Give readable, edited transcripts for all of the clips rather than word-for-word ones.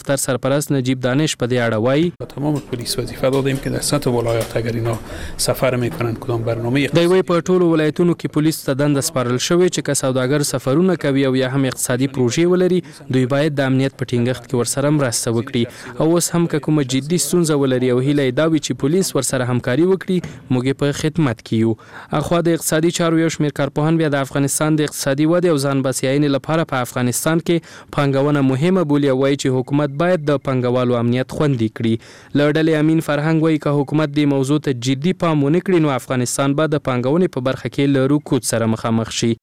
دفتر سرپرست نجیب دانش په دې اړه وایي تمام پلیس وظیفه دادیم که در سطح ولایات اگر اینا سفر میکنن کدام برنامه دی وی په ټولو ولایتونو کې پولیس ته دنده سپارل شوې چې که سوداګر سفرونه کوي او یا هم اقتصادي پروژې ولري دوی باید د امنیت په ټینګښت کې ورسره مرسته وکړي او اوس هم که کومه جدي ستونزه ولري او هیله یې دا وي چې پولیس ورسره همکاري وکړي موږ په خدمت کې یو. اخوا د اقتصادي چارو یو شمېر کارپوهان بیا د افغانستان د اقتصادي ودې او ځان بسیاینې لپاره په افغانستان کې پانګونه مهمه بولي او وایي چې حکومت باید د پانګوالو امنیت خوندي کړي. له ډلې امین فرهنګ وایي که حکومت دې موضوع ته جدي پام ونه کړي نو افغانستان به د پانګونې په برخه کې له رکود سره مخامخ شي.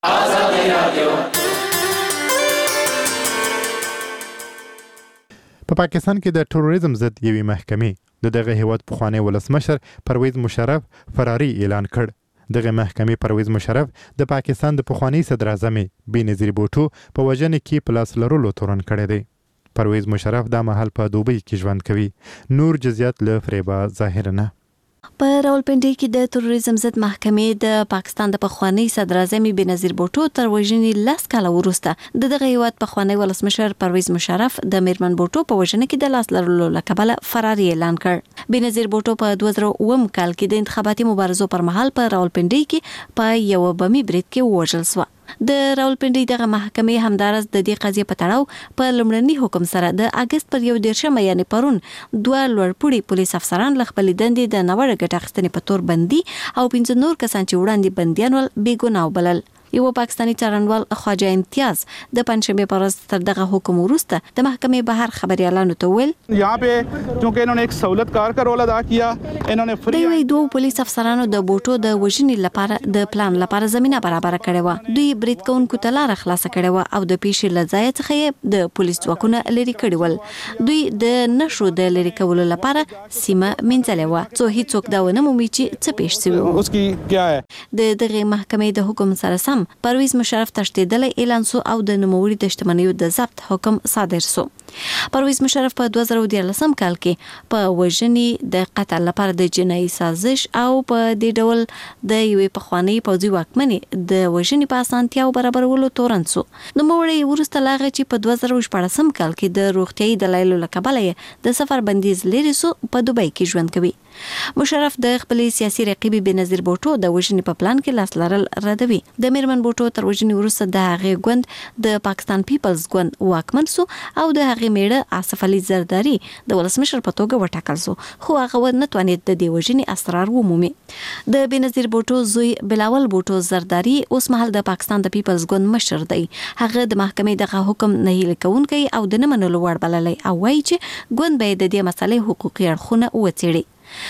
په پاکستان کې د تروریزم ضد یوې محکمې د دغه هیواد پخوانی ولسمشر پرویز مشرف فراري اعلان کړ. دغه محکمې پرویز مشرف د پاکستان د پخوانی صدر اعظم بېنظیر بوټو په وژنې کې په لاس لرلو تورن کړی دی. پرویز مشرف دا مهال په دوبۍ کې ژوند کوي. نور جزئیات له فریبا ظاهر نه. په راولپنډي کې د تروریزم ضد محکمې د پاکستان د پخوانی صدر اعظم بېنظیر بوټو تر وژنې 10 کاله وروسته دغه هیواد پخوانی ولسمشر پرویز مشرف د میرمن بوټو په وژنه کې د لاس لرلو له کبله فراري اعلان کړ. بېنظیر بوټو په 2009 کال کې د انتخاباتي مبارزو پر مهال په راولپنډي کې په یو بمي برید کې ووژل شو. د راولپنډي دغه محکمې همدارس د دې قضیې په تړاو په لومړني حکم سره د اگست پر 11 یعنی پرون 2 لوړپوړي پولیس افسران ل خپل دندې د نوړه ګټه اخیستنې په تور بندي او 15 نور کسان چې وړاندې بندیان ول بې ګناه وبلل. یو پاکستانی څارنوال خواجه امتیاز د پنځشنبه پر ورځ تر دغه حکم وروسته د محکمې بهر خبريالانو ته ویل यहाँ पे چونکه انہوں نے ایک سہولت کار کا رول ادا کیا انہوں نے فری دوی دوه پولیس افسرانو د بوټو د وژنې لپاره د پلان لپاره زمينه برابر کړې و. دوی برید کوونکو ته لار خلاص کړې و او د پیښې لځای څخه د پولیس ځواکونه لري کړي ول. دوی د نشو د لري کولو لپاره سیمه منځلې و څو هیڅوک دا ونه مومي چې څه پیښ شوی اس کی کیا ہے. د دغه محکمې د حکم سره سم پرویز مشرف تشدیدلی اعلان سو او د نوموړي د شتمنیو د ضبط حکم صادر سو. پرویز مشرف په 2013 کال کې په وژنې د قتل لپاره د جنایي سازش او په دې ډول د یوې پخوانی پوځي واکمنې د وژنې په اسانتیاو برابرولو تورن سو. نوموړي ورسته لاغه چې په 2014 کال کې د روغتيایي دلایلو لکبله د سفر بندیز لري سو په دوبۍ کې ژوند کوي. مشرف د خپل سیاسي رقیب بېنظیر بوټو د وژنې په پلان کې لاس لرل ردوي. د میرمن بوټو تر وژنې وروسته د هغې ګوند د پاکستان پیپلز ګوند واکمن سو او د هغې میړه آصف علي زرداری د ولسمشر په توګه وټاکل سو خو هغه ونه توانید د دې وژنې اسرار ومومي. د بېنظیر بوټو زوی بلاول بوټو زرداری اوس مهال د پاکستان د پیپلز ګوند مشر دی. هغه د محکمې دغه حکم نه هیله کوونکی او د نه منلو وړ بللی او وایي چې ګوند به د دې مسلې حقوقي اړخونه وڅېړي.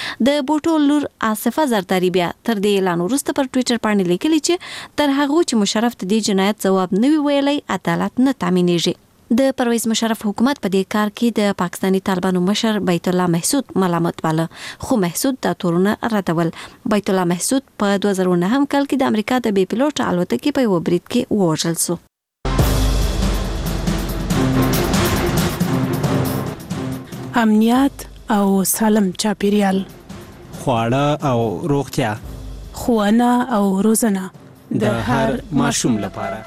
د بوټو لور آصفه زرداری بیا تر دې اعلان وروسته پر ټوئیټر باندې لیکلي چې تر هغه چې مشرف د دې جنایت ځواب نه وی ویلی عدالت نه تامینېږي. د پرویز مشرف حکومت په دې کار کې د پاکستانی طالبانو مشر بیت الله محسود ملامت واله خو محسود دا تورونه ردول. بیت الله محسود په 2009 کال کې د امریکا د بې پیلوټ الوتکې په یو برید کې ووژل شو. امنیت او سالم چاپیریال، خواړه او روغتیا، ښوونه او روزنه د هر ماشوم لپاره.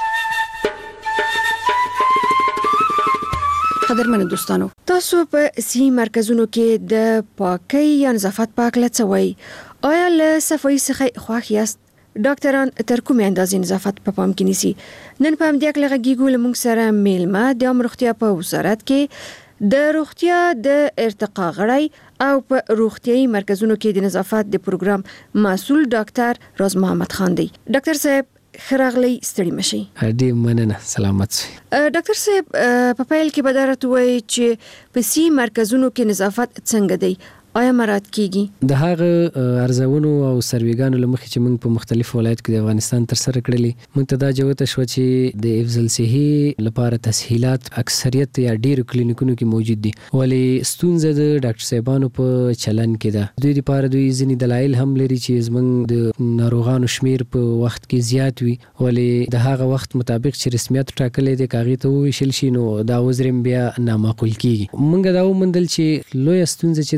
قدرمنو دوستانو، تاسو په صحي مرکزونو کې د پاکۍ یا نظافت په اړه څه وایي؟ آیا له صفایي څخه خوښ یاست؟ ډاکټران تر کومې اندازې نظافت په پام کې نیسي؟ نن په همدې اړه غږیږو له موږ سره میلمه د عامه روغتیا په وزارت کې د روغتیا د ارتقا غړی او په روغتيایي مرکزونو کې د نظافت د پروګرام مسؤل ډاکټر راز محمد خان دی. ډاکټر صاحب خراغلی ستړي مشي. دې مننه، سلامت شئ. ډاکټر صاحب په پیل کې بدارت وایي چې په سی مرکزونو کې نظافت څنګه دی؟ آیا مراد کیږي؟ د هغه ارزونو او سرویګانو لمخې چې موږ په مختلفو ولایت کې د افغانستان تر سره کړلې، موږ ته دا جوته شو چې د افضل صحي لپاره تسهیلات اکثریت یا ډیرو کلینیکونو کې موجود دي، ولی ستونزه د ډاکټر صاحبانو په چلن کې ده. دوی لپاره دوی ځینې دلایل هم لري چې زموږ د ناروغانو شمیر په وخت کې زیات وي، ولی د هغه وخت مطابق چې رسمیت ټاکلې دي کاغی ته وویشل شي نو دا وزرم بیا نامعقول کیږي. موږ دا ومندل چې لوی ستونزه چې دغه د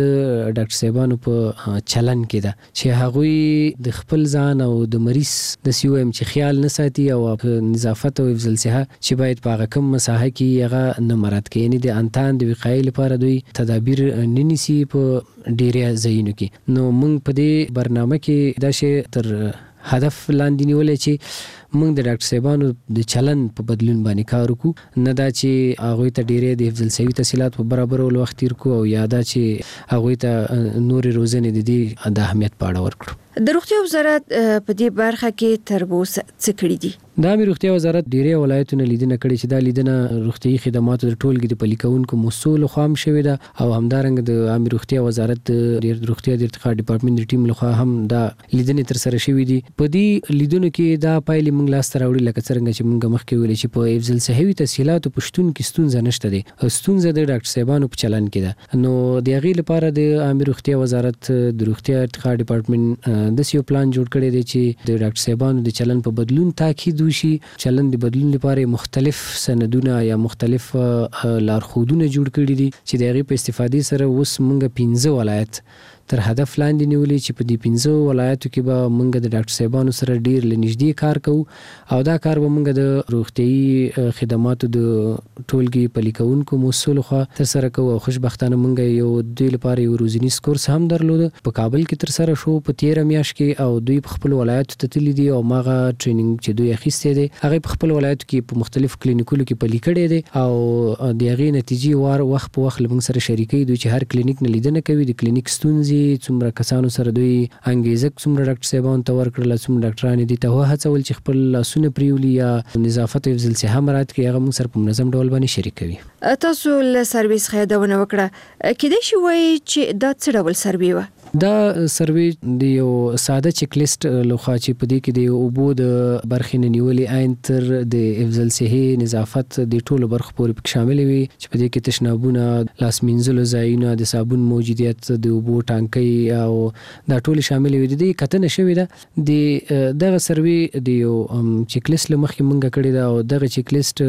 ډاکټر صاحبانو په چلن کې ده چې هغوی د خپل ځان او د مریض د سیوم چې خیال نه ساتي او نظافت او حفظ الصحه چې باید په هغه کم مساحه کې هغه نه مراد کوي، یعنی د انتان د وقایې لپاره دوی تدابیر نه نیسي په ډیره ځایونو کې. نو موږ په دې برنامه کې دا شی تر هدف لاندې نیولې چې موږ د ډاکټر صاحبانو د چلن په بدلون باندې کار وکړو، نه دا چې هغوی ته ډیرې د حفظ الصحې تحصیلات په برابرولو وخت تیر کړو او یا دا چې هغوی ته نورې روزنې د دې د اهمیت په اړه ورکړو. د روغتیا وزارت په دې برخه کې تر اوسه څه کړي دي؟ د عامه روغتیا وزارت ډیرې ولایتونه لیدنه کړې چې دا لیدنه روغتیايي خدماتو د ټولګي د پلي کوونکو مسؤل خوا هم شوې ده او همدارنګه د عامه روغتیا وزارت د روغتیا د ارتقا ډپارټمنټ د ټیم لخوا هم دا لیدنې تر سره شوې دي. په دې لیدونو کې دا پایلې موږ لاس ته راوړي لکه څنګه چې موږ مخکې ویل چې په حفظ الصحې تحصیلاتو پښتون کې ستونزه نشته دي، ستونزه د ډاکټر صاحبانو په چلن کې ده. نو د هغې لپاره د عامه روغتیا وزارت د روغتیا ارتقا ډپارټمنټ د یو پلان جوړ کړی دی چې د ډاکټر صاحبانو د چلن په بدلون تاکید وشي. چلن د بدلون لپاره مختلف سندونه یا مختلف لارښودونه جوړ کړي دي چې د هغې په استفادې سره اوس موږ 15 ولایت تر هدف لاندې نیولې چې په دې 15 ولایتو کې به موږ د ډاکټر صاحبانو سره ډیر لنږدې کار کوو او دا کار به موږ د روغتیايي خدماتو د ټولګي پلي کوونکو مسؤل خوا تر سره کوو. او خوشبختانه موږ یو دوی لپاره یو روزنیز کورس هم درلود په کابل کې تر سره شو په 13 میاشت کې او دوی په خپل ولایتو ته تللي دي او ماغه ټریننګ چې دوی اخیستی دی هغه په خپل ولایتو کې په مختلف کلینیکونو کې پلي کړی دی او د هغې نتیجې وخت په وخت له موږ سره شریکوي. دوی چې هر کلینیک نه لیدنه کوي د کلینیک ستونزې څومره کسانو سره دوی انګیزه څومره ډاکټر صاحبانو ته ورکړله څومره ډاکټرانې دي ته وهڅول چې خپل لاسونه پریولي یا نظافت او حفظ الصحه مراعات کړي هغه موږ سره په منظم ډول باندې شریکوي. تاسو له سرویس خیادونه وکړه کېدای شي وایي چې دا څه ډول سروې وه؟ دا سروې د یو ساده چیک لیست لخوا چې په دې کې د اوبو د برخې نه نیولې عین تر د حفظ الصحې نظافت د ټولو برخو پورې پکې شاملې وي چې په دې کې تشنابونه، لاس مینځلو ځایونه، د صابون موجودیت، د اوبو ټانکۍ او دا ټول شاملې وي. د دې کتنه شوې ده د دغه سروې د یو چیک لیست له مخکې موږ کړې ده او دغه چیک لیست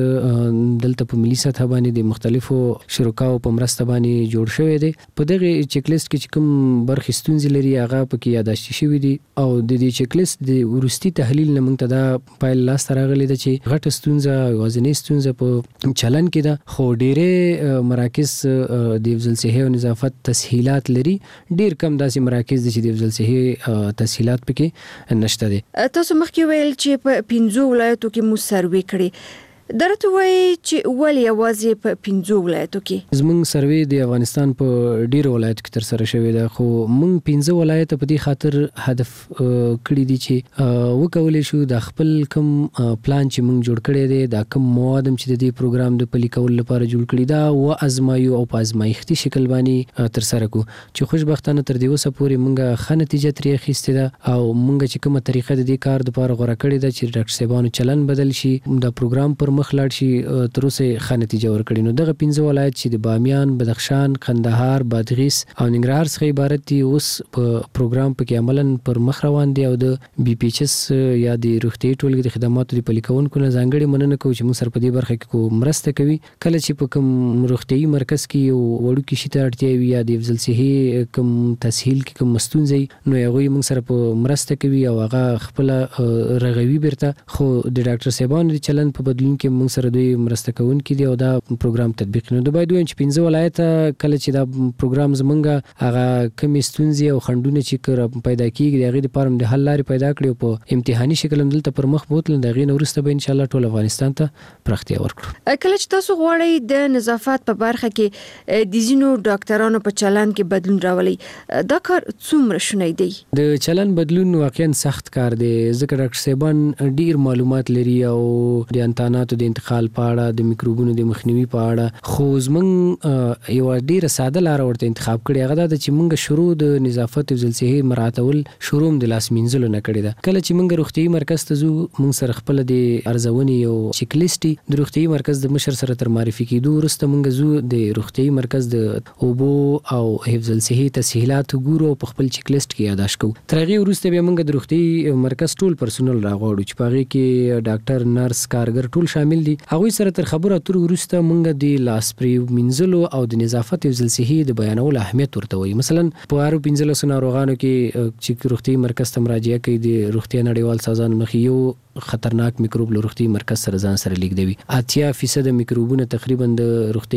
دلته په ملي سطح باندې د مختلفو شرکاو په مرسته باندې جوړ شوی دی. په دغه چیک لیست کې چې کوم برخې ستونزې لري هغه پکې یاداشتي شوي دي او د دې چیک لیست د وروستي تحلیل نه موږ ته دا پایله لاسته راغلې ده چې غټه ستونزه یوازینۍ ستونزه په چلن کې ده خو ډېرې مراکز د حفظ الصحې او نظافت تسهیلات لري، ډېر کم داسې مراکز دي چې د حفظ الصحې تسهیلات پکې نشته دي. تاسو مخکې ویل چې په 15 ولایتو کې مو سروې کړې، درته وایي چې ولې یوازې په 15 ولایتو کې؟ زموږ سروې د افغانستان په ډیرو ولایتو کې تر سره شوې ده خو موږ 15 ولایت په دې خاطر هدف کړی دي چې وکولای شو د خپل کم پلان چې موږ جوړ کړی دی دا کم مواد چې د دې پروګرام د پلي کولو لپاره جوړ کړی دا و ازمایو او په ازمایښتي شکل باندې تر سره کو چې خوشبختانه تر دې اوسه پورې موږ ښه نتیجه ترې اخیستې ده او موږ چې کومه طریقه د دې کار لپاره غوره کړې ده چې ډاکټر صاحبانو چلن بدل شي دا پروګرام پر مخ لاړ شي تر اوسه ښه نتیجه ورکړي. نو دغه 15 ولایت چې د بامیان، بدخشان، قندهار، بادغیس او ننګرهار څخه عبارت دي اوس په پروګرام پکې عملاً پر مخ روان دي او د بي پی ایچ اس یا د روغتیايي ټولګي د خدماتو د پلي کوونکو نه ځانګړې مننه کوو چې موږ سره په دې برخه کې مرسته کوي. کله چې په کوم روغتیايي مرکز کې یو وړوکی شي ته اړتیا وي یا د حفظ الصحې کوم تسهیل کې کوم ستونزې نو هغوی موږ سره په مرسته کوي او هغه خپل رغوي بیرته خو د ډاکټر صاحبانو د چلن په بدلون کې موږ سره دوی مرسته کوونکي دي او دا پروګرام تطبیق نه دوی باید چې 15 ولایت کله چې دا پروګرام زمونږ هغه کمی ستونزې او خنډونه چې پیدا کیږي د هغې لپاره د حل لارې پیدا کړي او په امتحاني شکل هم دلته پر مخ بوتل د هغې نه وروسته به انشاءالله ټول افغانستان ته پراختیا ورکړو. کله چې تاسو غواړئ د نظافت په برخه کې د ځینو ډاکټرانو په چلن کې بدلون راولي دا کار څومره شونی دی؟ د چلن بدلون واقعا سخت کار دی ځکه ډاکټر صاحبان ډیر معلومات لري او د انتاناتو د انتقال په اړه د میکروبونو د مخنیوي په اړه خو زمونږ یو ډیره ساده لاره ورته انتخاب کړې هغه دا چې موږ شروع د نظافت حفظ الصحې مراعاتول شروع د لاس مینځلو نه کړې ده. کله چې موږ روغتیايي مرکز ته ځو موږ سره خپل د ارزونې یو چیک لیست د روغتیايي مرکز د مشر سره تر معرفي کېدو وروسته موږ ځو د روغتیايي مرکز د اوبو او حفظ الصحې تسهیلات ګورو په خپل چیک لیست کې یاداشت کوو. تر هغې وروسته بیا موږ د روغتیايي مرکز ټول پرسونل راغواړو چې په هغې کې ډاکټر، نرس، کارګر ټول شامل شامل دي. هغه سره تر خبره تر ورسته مونږ د لاس پرې منځلو او د نظافت او صحي د بیانولو اهمیت ورته وایي. مثلا په هر 15 ناروغانو کې چې روغتي مرکز ته مراجعه کوي د روغتي نړیوال سازمان مخې یو خطرناک میکروب له روغتي مرکز سره ځان سره لیږدوي. 80% میکروبونه تقریبا د روغتي